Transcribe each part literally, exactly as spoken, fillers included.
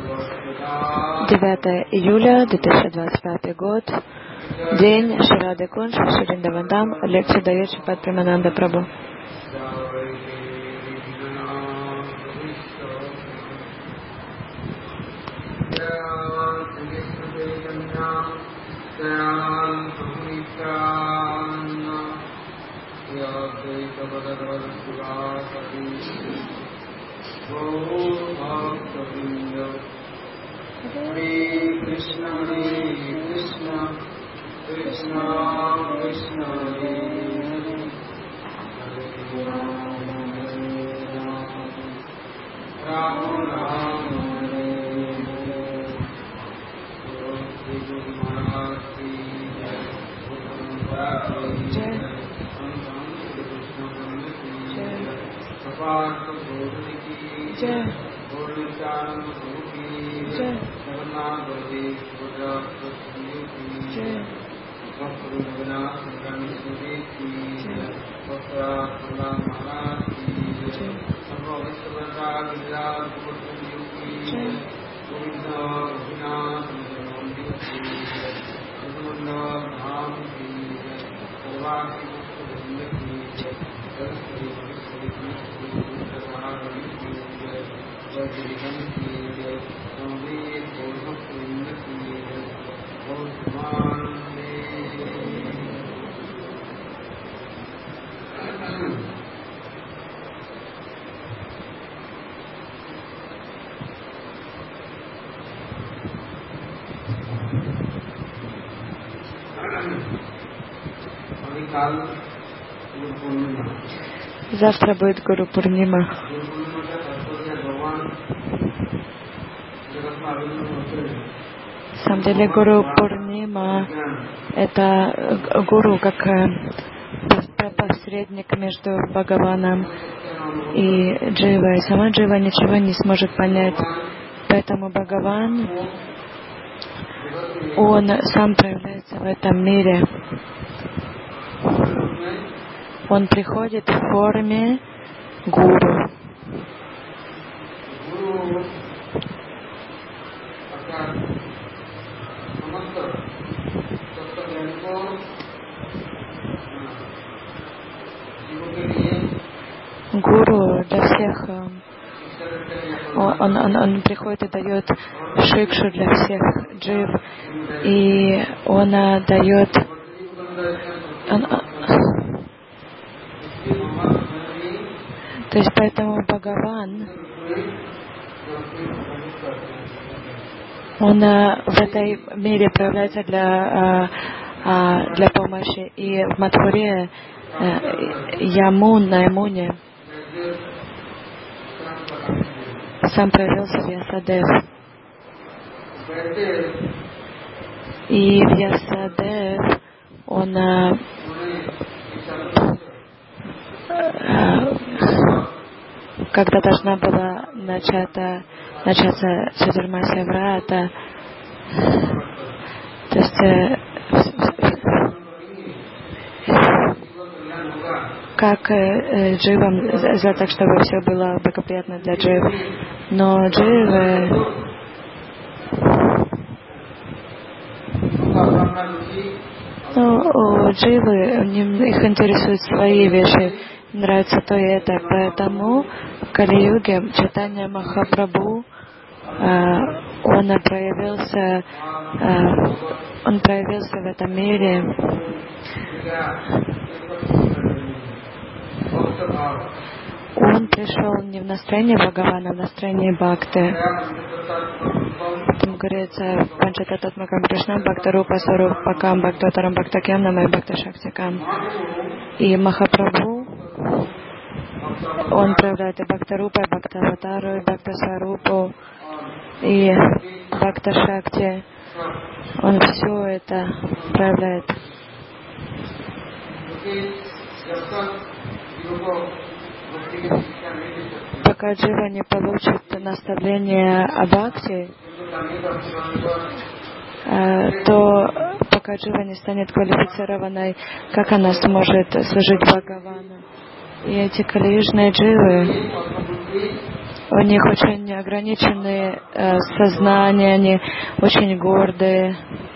девятое июля две тысячи двадцать пятый год. День Шрады Кунж, Шририндавандам. Лекцию дает Шрипад Премананда Прабху. Hare Krishna, Hare Krishna, Krishna Krishna, Hare Hare, Hare Rama, Hare Rama, Rama Rama, Hare Hare. Shri Guru Maharaj ki jai, Guru Maharaj ki jai, Shri Krishna Prabhu ki jai, Prabhupada Guru ki jai, Guru Chan Guru ki jai, Jagannath Dev Guru ki jai, Guru Raghunath Guru ki jai, Guru Maharaj ki jai, Guru Vishwanath Guru ki jai, Govinda Raghunath Guru ki jai, Guru Dham ki jai, Sarvati Guru ki jai, Sarvati Guru ki jai, Sarvati ki jai, Sarvati ki jai, Navdev Guru ki jai, Guru Завтра будет Гуру Пурнима. На самом деле Гуру Пурнима — это гуру как посредник между Бхагаваном и Дживой. Сама Джива ничего не сможет понять. Поэтому Бхагаван, он сам проявляется в этом мире. Он приходит в форме гуру. Гуру для всех, он, он, он приходит и дает шикшу для всех джив, и он дает, он, то есть поэтому Бхагаван, он в этой мире проявляется для, для помощи, и в Мадхуре Ямун, на Ямуне сам проявился Вьясадев. И Вьясадев, он а, а, когда должна была начата, начаться Чатурмасья Врата, то есть э, как э, дживам сделать так, чтобы все было благоприятно для джив. Но дживы, ну, у дживы, их интересуют свои вещи, нравится то и это. Поэтому в Кали-юге Чайтанья Махапрабху, э, он проявился, э, он проявился в этом мире. Он пришел не в настроении Бхагавана, а в настроении Бхакты. Там говорится в Панчатататмакам Кришнам Бхактарупа Сварупакам Бхактотарам Бхактакьям Намай Бхакташактикам. И Махапрабху, он проявляет и Бхактарупа, и Бхактаватару, и Бхактасварупу, и Бхакташакти. Он все это проявляет. Пока джива не получит наставление о бхакти, то пока джива не станет квалифицированной, как она сможет служить Бхагавану. И эти калиюжные дживы, У них очень ограниченные э, сознания, они очень гордые.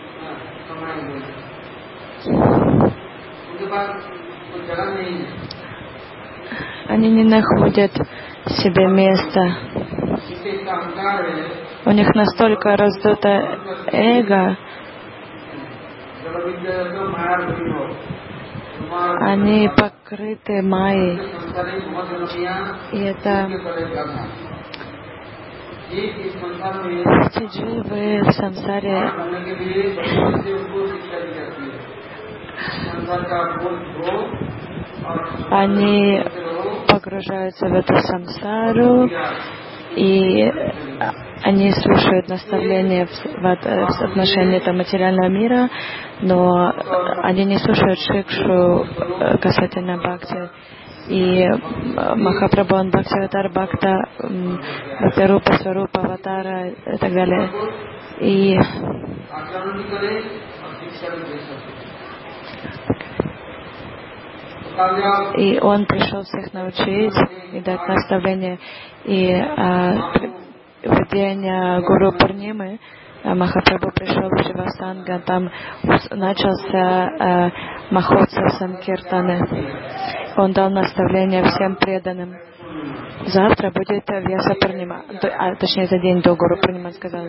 Они не находят себе места. У них настолько раздуто эго. Они покрыты майей. И это эти дживы в сансаре, они погружаются в эту сансару, и они слушают наставления в, в, в отношении этого материального мира, но они не слушают шикшу касательно бхакти. И Махапрабху, Бхактиватар Бхакта, Бхактарупа, Сварупа, Аватара и так далее. И И он пришел всех научить и дать наставление. И а, в день а, Гуру Пурнимы а, Махапрабху пришел в Шивасанга, там начался а, Махотсав Санкиртаны. Он дал наставление всем преданным. Завтра будет Вьяса Пурнима, а точнее за день до Гуру Пурнимы, он сказал.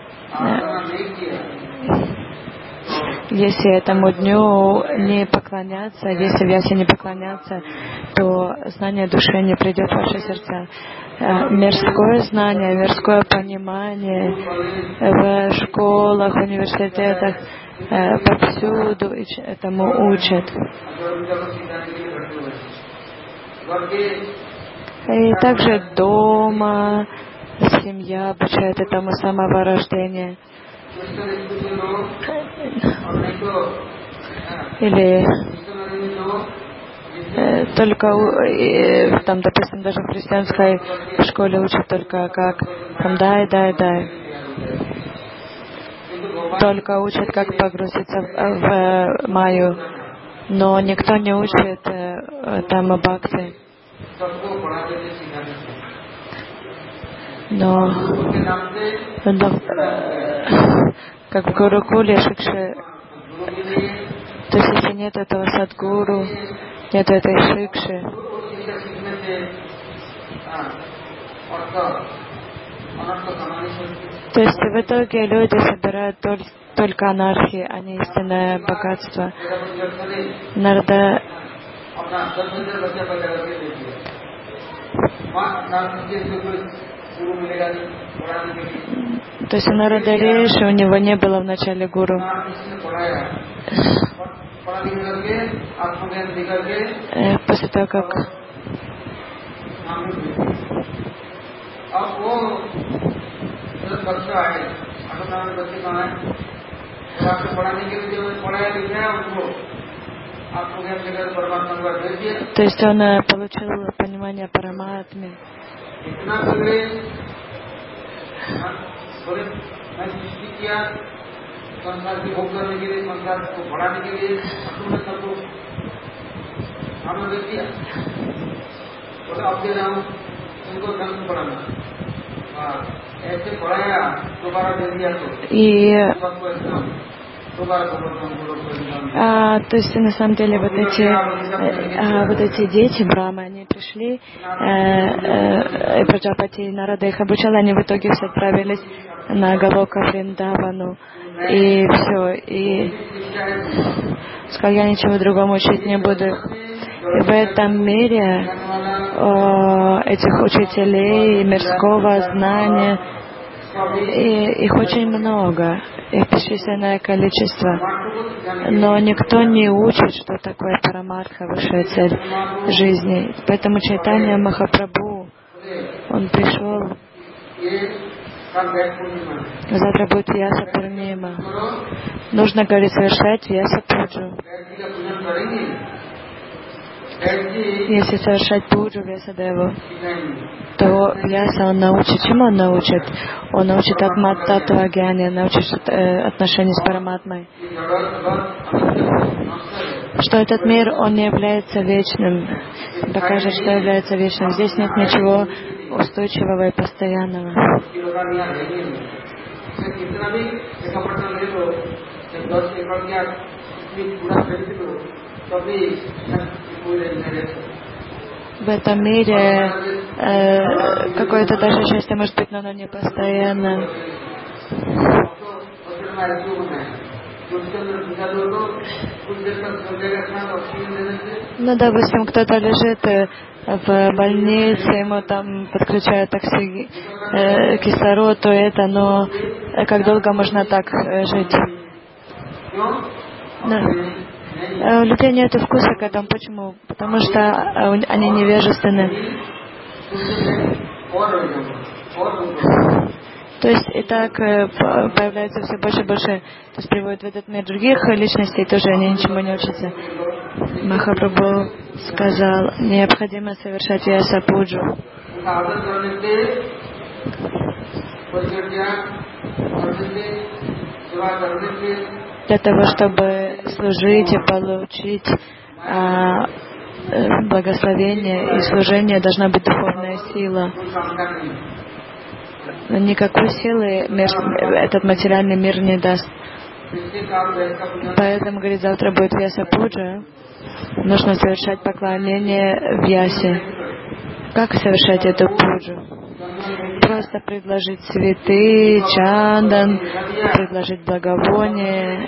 Если этому дню не поклоняться, если Вьясе не поклоняться, то знание души не придет в ваши сердца. Мирское знание, мирское понимание в школах, университетах, повсюду этому учат. И также дома семья обучает этому с самого рождения. Или э, только э, там, допустим, даже в христианской школе учат только как там дай, дай, дай. Только учат, как погрузиться в, в майю, но никто не учит э, там о бхакти. Но, но как в Гурукуле, Шикши, то есть если нет этого садгуру, нет этой Шикши, то есть в итоге люди собирают только, только анархию, а не истинное богатство. Нарада То есть у Нарада Риши, у него не было в начале гуру. Э, после того, как То есть он э, получил понимание Параматмы. И а, то есть на самом деле вот эти а, вот эти дети Брахмы, они пришли, э, э, Праджапати и Нарада их обучала, они в итоге все отправились на Галока Вриндавану, и все, и сказал, я ничего другому учить не буду. И в этом мире о, этих учителей мирского знания, и их очень много, их бесчисленное количество, но никто не учит, что такое парамарха, высшая цель жизни. Поэтому Чайтанья Махапрабху, он пришел, завтра будет Вьяса Пурнима. Нужно, говорит, совершать Вьяса Пуджу. Если совершать пуджу Вьясадеву, то Вьяса он научит. Чему он научит? Он научит Атма Таттва Гьяни, научит э, отношения с Параматмой. что этот мир, он не является вечным, докажет, что является вечным. Здесь нет ничего устойчивого и постоянного. В этом мире э, какое-то даже счастье может быть, но оно не постоянно. Ну, допустим, кто-то лежит э, в больнице, ему там подключают окси, э, кислород, то это, но э, как долго можно так э, жить? Да. У людей нет вкуса к этому. Почему? Потому что они невежественны. То есть и так появляется все больше и больше, то есть приводит в этот мир других личностей, тоже они ничему не учатся. Махапрабху сказал, необходимо совершать вьяса-пуджу. Для того, чтобы служить и получить а, благословение и служение, должна быть духовная сила. Но никакой силы мир, этот материальный мир не даст. Поэтому, говорит, завтра будет вьяса-пуджа. Нужно совершать поклонение вьясе. Как совершать эту пуджу? Просто предложить цветы, чандан, предложить благовоние.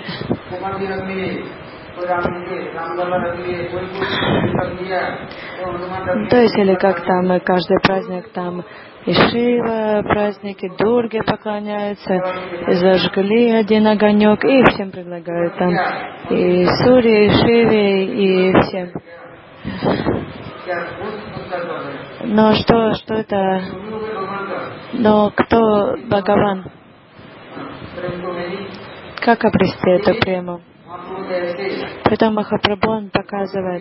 То есть, или как там, и каждый праздник там и Шива, праздники, Дурге поклоняются, и зажгли один огонек, и всем предлагают там, и Суре, и Шиве, и всем. Но что, что это? Но кто Бхагаван? Как обрести эту прему? Поэтому Махапрабху он показывает.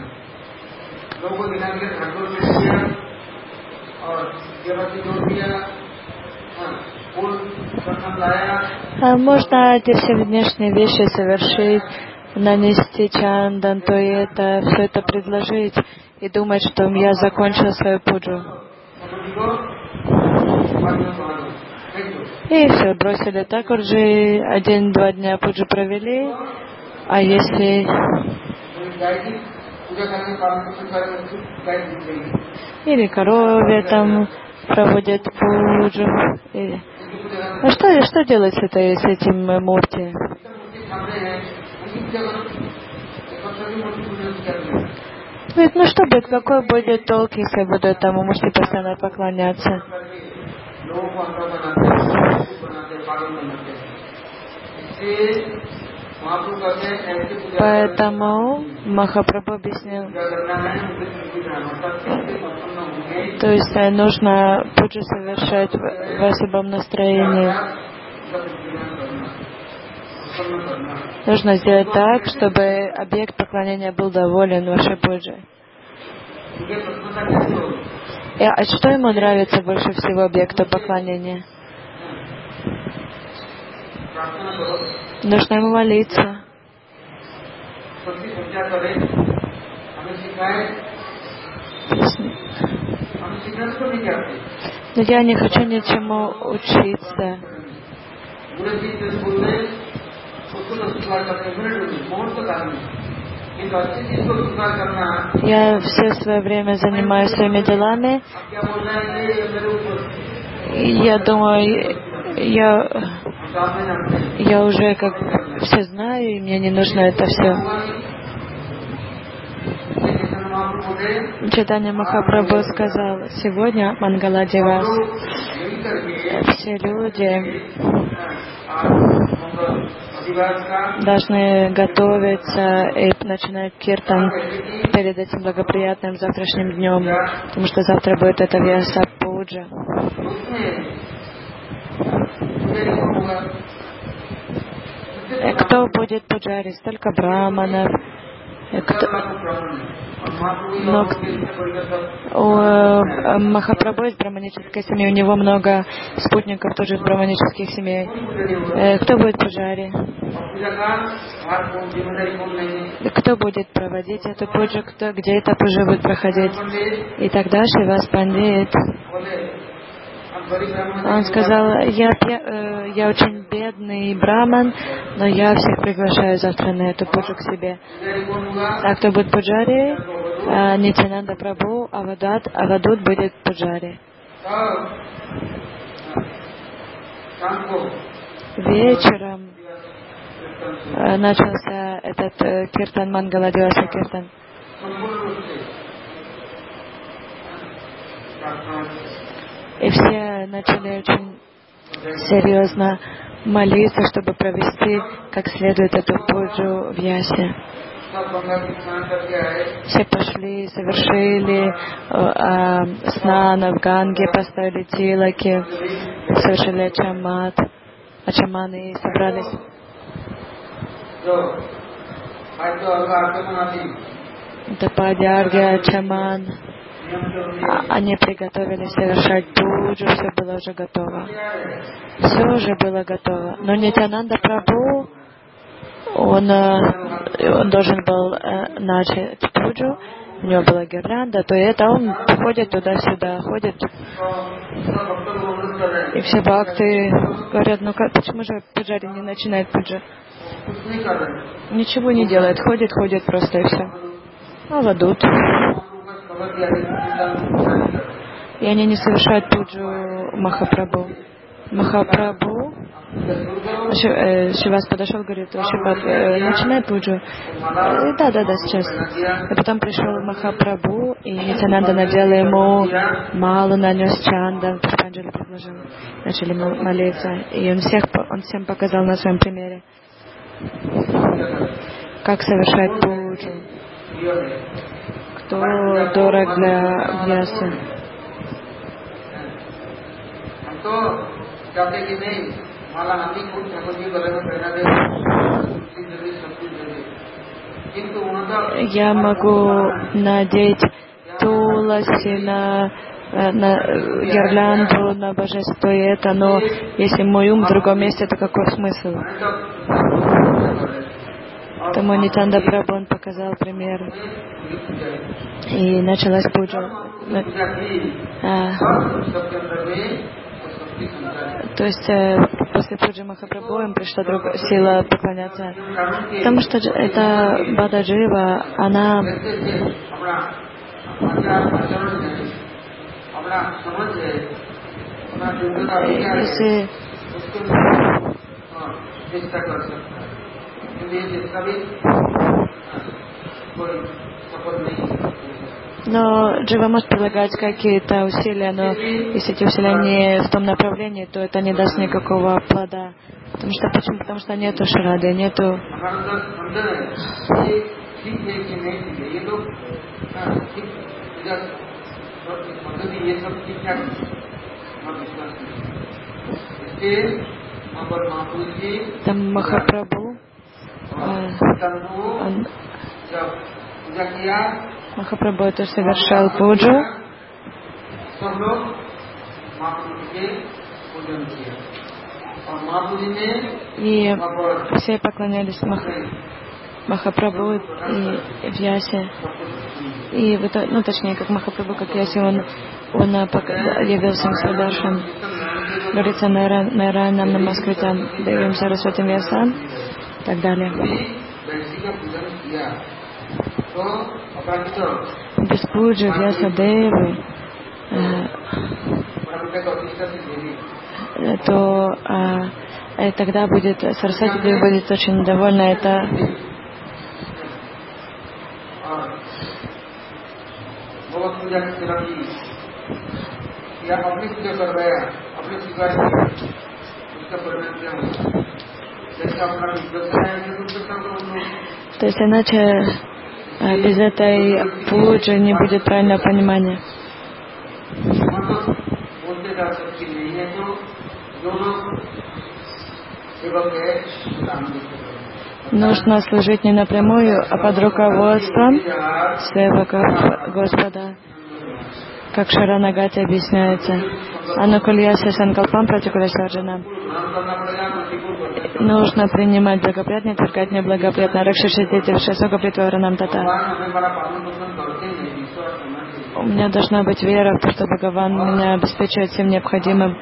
А можно эти все внешние вещи совершить, нанести чандан, то и это, все это предложить и думать, что я закончил свою пуджу. И все, бросили так уже, один-два дня пуджу провели, а если или корове там проводят пуджу, или... А что, что делать с, этой, с этим мурти? Говорит, ну что будет, какой будет толк, если буду этому мурти постоянно поклоняться? Поэтому Махапрабху объяснил, то есть нужно пуджу совершать в особом настроении. Нужно сделать так, чтобы объект поклонения был доволен вашей пуджей. И, а что ему нравится больше всего объекту поклонения? Нужно ему молиться. Но я не хочу ничему учиться. Я все свое время занимаюсь своими делами. И я думаю, я, я уже как все знаю, и мне не нужно это все. Чайтанья Махапрабху сказал, сегодня Мангала Дивас. Все люди должны готовиться и начинать киртан перед этим благоприятным завтрашним днем, потому что завтра будет это вьяса-пуджа. Кто будет пуджари? Столько браманов. Кто... Но у Махапрабху из браманической семьи, у него много спутников тоже из браманических семей. Кто будет пуджари? Кто будет проводить эту пуджу? Кто, где эта пуджа будет проходить? И тогда Шривас Пандит, он сказал: я, я, я очень бедный браман, но я всех приглашаю завтра на эту пуджу к себе. А кто будет пуджари? Нитянанда Прабху, Авадат, Авадут будет пуджари. Вечером начался этот киртан, Мангаладиаса киртан. И все начали очень серьезно молиться, чтобы провести как следует эту пуджу в Ясе. Все пошли, совершили э, снана в Ганге, поставили тилаки, совершили ачамат, ачаманы и собрались. Тападьярги, ачаман. Они приготовились совершать пуджу, все было уже готово. Все уже было готово. Но Нитянанда Прабху, он, он должен был э, начать пуджу, у него была гирлянда, то это он ходит туда-сюда, ходит. И все бхакты говорят: ну как, почему же пуджари не начинает пуджу? Ничего не делает, ходит, ходит просто и все. Авадут. И они не совершают пуджу Махапрабху. Махапрабху, Шивас подошел, говорит: Шиват, начинай пуджу. Да, да, да, сейчас. И потом пришел Махапрабху, и Нитянанда надел ему малу, нанес чандан, Пушпанджали предложил. Начали молиться. И он, всех, он всем показал на своем примере, как совершать пуджу. Кто дорог для Вьясы. Я могу надеть туласи на, на гирлянду, на божество и это, но если мой ум в другом месте, то какой смысл? Тому Нитянанда Прабху он показал пример. И началась пуджа. А, то есть э, после пуджи Махапрабху им пришла другая сила поклоняться. Потому что это Бада Джива, она если но Джива может прилагать какие-то усилия, но если эти усилия не в том направлении, то это не даст никакого плода. Потому что почему? Потому что нету шрады, нету. Там Махапрабху, он, Махапрабху тоже совершал пуджу. И все поклонялись Мах... Махапрабху и Вьясе. И ну точнее, как Махапрабху, как Вьясе, он, он явился им Садаршан. Говорится Нарайанам Намаскритам Девим Сарасватим Вьясам и так далее. Без пуджи Вьяса Девы, э, то э, тогда будет Сарасвати Деви будет очень довольна. Это то есть иначе без этой пуджи не будет правильного понимания. Нужно служить не напрямую, а под руководством своего Господа, как Шаранагати объясняется. Анукульяся санкалпам пратикулясарджана. Нужно принимать благоприятное, отвергать неблагоприятное. Ракшишити вшасока притворанам тата. У меня должна быть вера в то, что Бхагаван меня обеспечивает всем необходимым.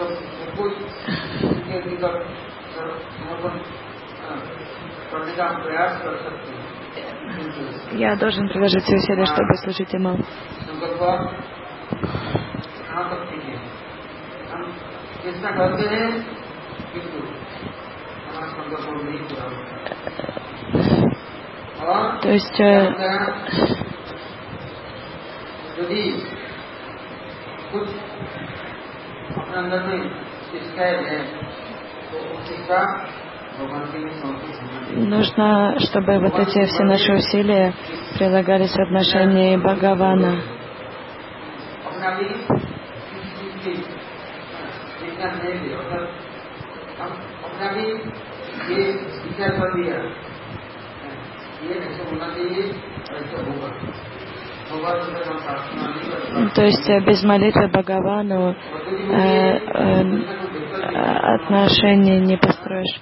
Я должен приложить все усилия, чтобы служить ему. То есть э, нужно, чтобы вот эти все наши усилия прилагались в отношении Бхагавана. То есть без молитвы Бхагавану э, э, отношения не построишь.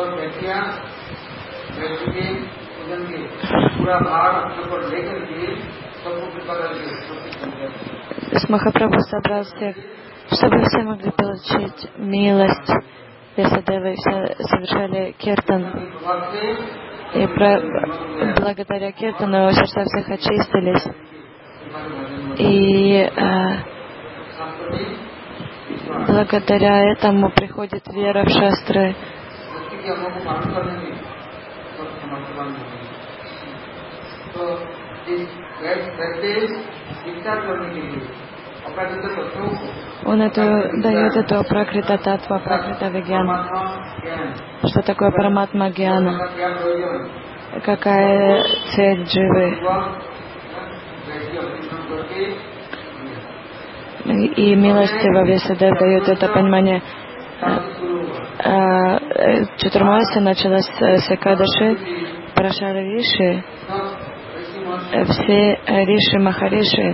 С Махапрабху собрал всех, чтобы все могли получить милость. Весадевы все совершали киртан. И про, благодаря киртану сердца всех очистились. И э, благодаря этому приходит вера в шастры. Он это дает эту пракрита татва, пракрита вигьян. Что такое параматма гьяна? Какая цель дживы? И милостиво Весадев дает это понимание. Чатурмаси началась с Экадаши, Парашара Риши. Все Риши, Махариши,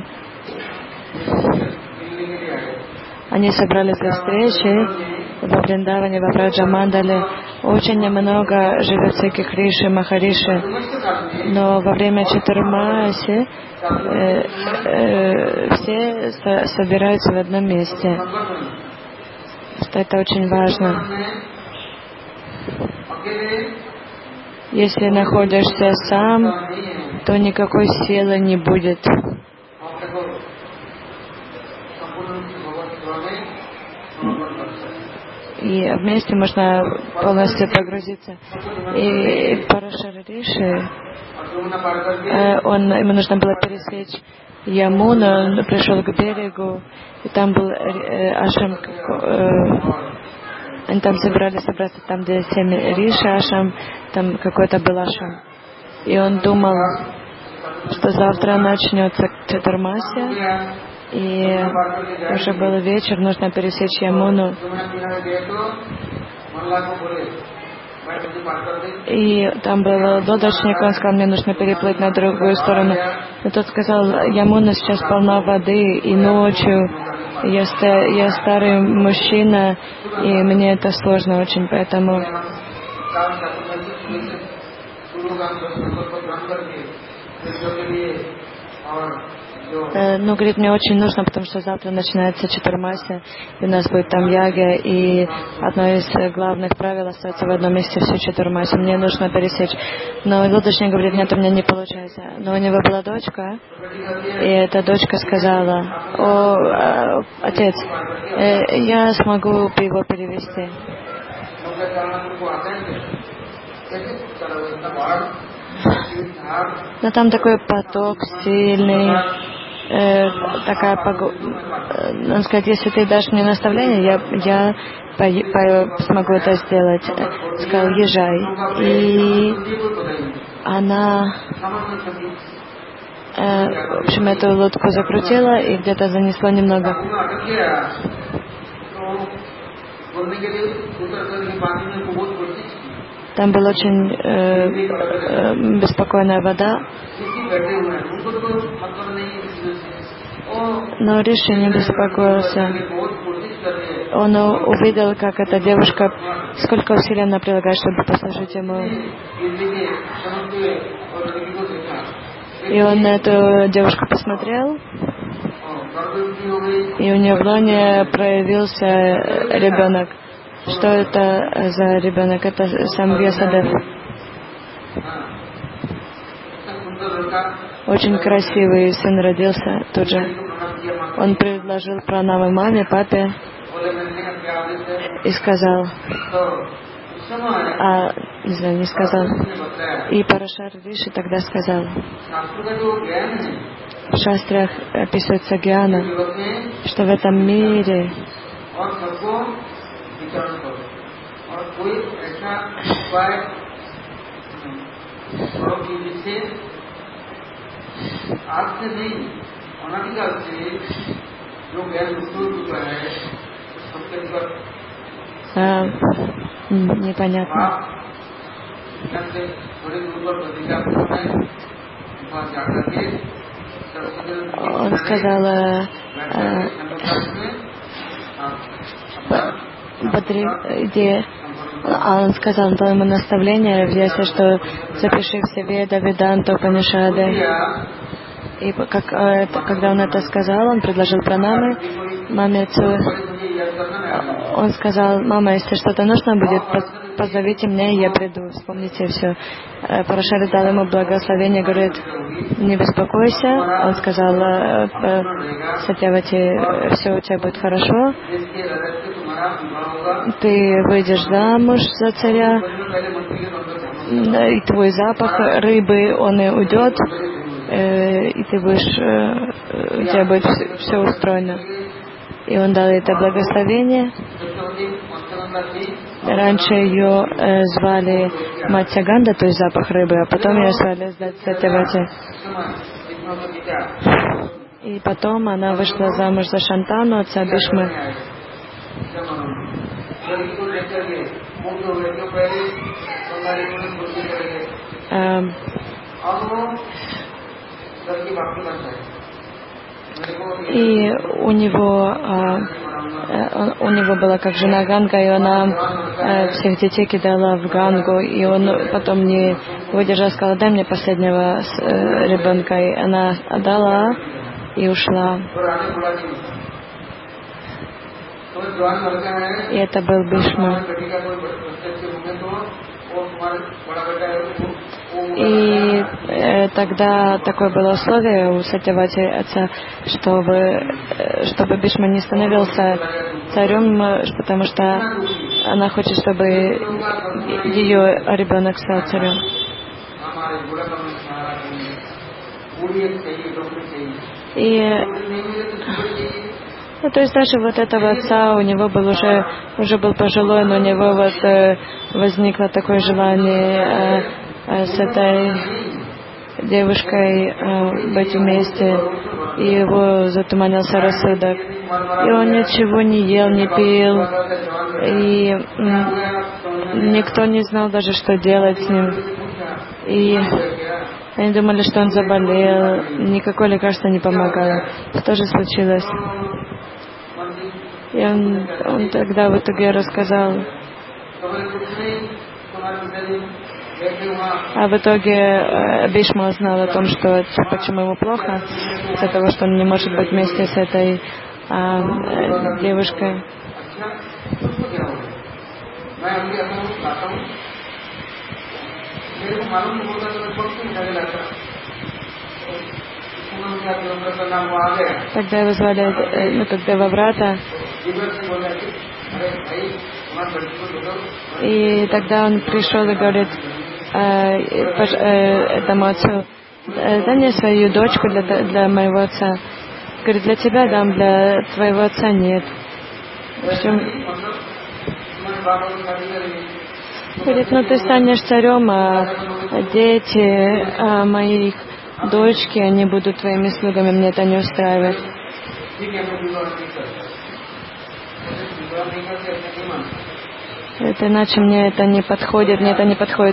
они собрались для встречи во Вриндаване, во Браджа-мандале. Очень много живет всяких Риши, Махариши. Но во время Чатурмаси э, э, все со- собираются в одном месте. Что это очень важно. Если находишься сам, то никакой силы не будет. И вместе можно полностью погрузиться. И Парашара Риши, он, ему нужно было пересечь Ямуну, он пришел к берегу, и там был э, ашрам, э, они там собирались собраться, там где семь Риши ашрам, там какой-то был ашрам. И он думал, что завтра начнется Чатурмасья, и уже был вечер, нужно пересечь Ямуну. И там был лодочник, он сказал, мне нужно переплыть на другую сторону. И тот сказал, Ямуна сейчас полна воды, и ночью я, ста- я старый мужчина, и мне это сложно очень, поэтому... Ну, говорит, мне очень нужно, потому что завтра начинается Чатурмасья, и у нас будет там яга, и одно из главных правил остается в одном месте всю Чатурмасью. Мне нужно пересечь. Но лодочник говорит, нет, у меня не получается. Но у него была дочка, и эта дочка сказала, о, отец, э, я смогу его перевести. Но там такой поток сильный, э, такая погода. Он сказать, если ты дашь мне наставление, я, я по, по, смогу это сделать. Сказал, езжай. И она, э, в общем, эту лодку закрутила и где-то занесло немного. Там была очень э, э, беспокойная вода, но Риши не беспокоился. Он увидел, как эта девушка, сколько усилий она прилагает, чтобы послужить ему. И он на эту девушку посмотрел, и у нее в лоне проявился ребенок. Что это за ребенок? Это сам Вьясадев. Очень красивый сын родился тут же. Он предложил пранамы маме, папе и сказал, а, не знаю, не сказал. И Парашар Риши тогда сказал, в шастрах описывается гьяна, что в этом мире а, непонятно. Он сказал, э, э, Бадри, где, а он сказал, он дал ему наставление, если что запиши все Веда, Веданта, Упанишады. И как, э, когда он это сказал, он предложил пранамы маме, отцу. Он сказал, мама, если что-то нужно будет, позовите меня, и я приду, вспомните все. Парашари дал ему благословение, говорит, не беспокойся. Он сказал, Сатьявати, все у тебя будет хорошо. Ты выйдешь замуж за царя, и твой запах рыбы, он и уйдет, и ты будешь, у тебя будет все устроено. И он дал это благословение. Раньше ее э, звали Матьяганда, то есть запах рыбы, а потом ее звали Сатьявати. И потом она вышла замуж за Шантану, отца Бишмы. Эм, И у него, э, у него была как жена Ганга, и она э, всех детей кидала в Гангу, и он потом не выдержал, сказал, дай мне последнего э, ребенка, и она отдала и ушла. И это был Бишма. И э, тогда такое было условие у Сатьявати отца, чтобы, чтобы Бишма не становился царем, потому что она хочет, чтобы ее ребенок стал царем. И ну, то есть даже вот этого отца, у него был уже, уже был пожилой, но у него вот э, возникло такое желание э, э, с этой девушкой э, быть вместе, и его затуманился рассудок. И он ничего не ел, не пил, и м, никто не знал даже, что делать с ним. И они думали, что он заболел, никакое лекарство не помогало. Что же случилось? И он, он тогда в итоге рассказал. А в итоге э, Бишма узнал о том, что почему ему плохо, из-за того, что он не может быть вместе с этой а, э, девушкой. Тогда его звали, ну, как Деваврата. И тогда он пришел и говорит э, э, этому отцу, дай мне свою дочку для, для моего отца. Говорит, для тебя дам, для твоего отца нет. Говорит, ну ты станешь царем, а дети а моих дочки, они будут твоими слугами, мне это не устраивает. Это иначе мне это не подходит, мне это не подходит.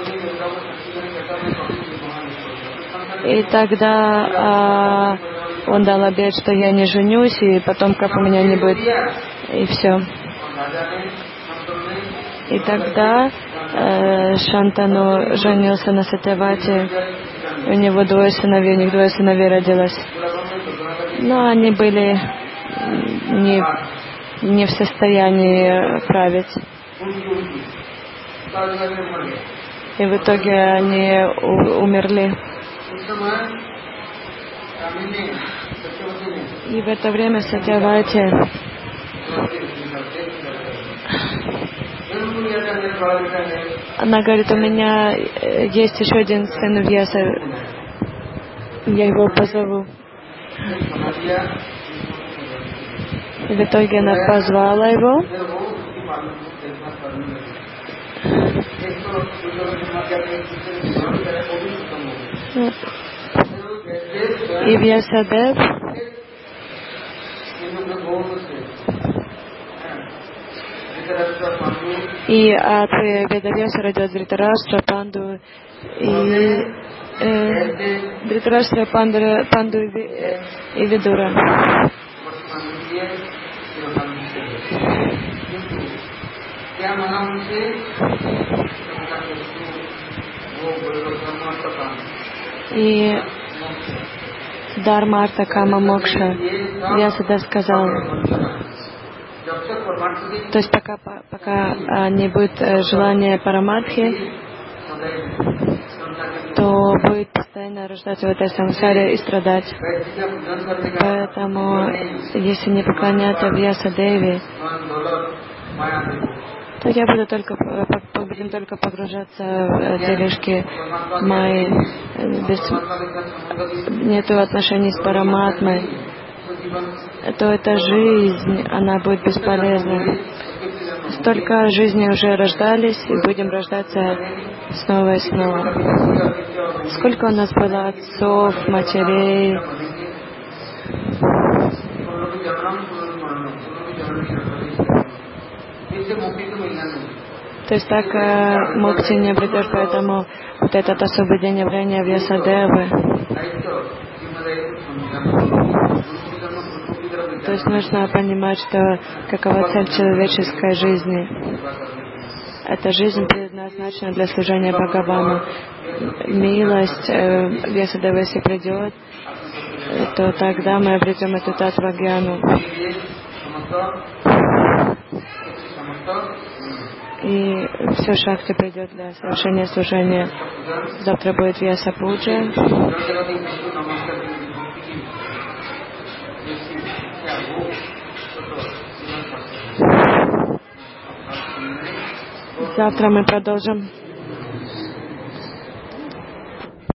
И тогда а, он дал обет, что я не женюсь, и потомков у меня не будет. И все. И тогда э, Шантану женился на Сатьявате. У него двое сыновей, у них двое сыновей родилось. Но они были не, не в состоянии править. И в итоге они у, умерли. И в это время Сатьявати она говорит, у меня есть еще один сын Вьяса, я его позову. И в итоге она позвала его. И Вьясадев и от Ведавьяса родилась Дритараштра, Панду и э, Дритараштра, Панду, Панду и, и Видура. И Дharma, Арта, Кама, Мокша. Вьясадев сказал, то есть пока, пока не будет желания параматхи, то будет постоянно рождаться в этой самсаре и страдать. Поэтому, если не поклоняться Вьясадеви, то я буду только, будем только погружаться в дележки Майи, без, нету отношений с Параматмой, то эта жизнь, она будет бесполезна. Столько жизней уже рождались, и будем рождаться снова и снова. Сколько у нас было отцов, матерей. То есть так э, мукти не обретешь, поэтому вот этот особый день явления Вьясадевы. То есть нужно понимать, что какова цель человеческой жизни. Эта жизнь предназначена для служения Бхагавану. Милость э, Вьясадевы, если придет, то тогда мы обретем эту татвагьяну. И все шакти придет для совершения служения. Завтра будет Вьяса Пуджа. Завтра мы продолжим.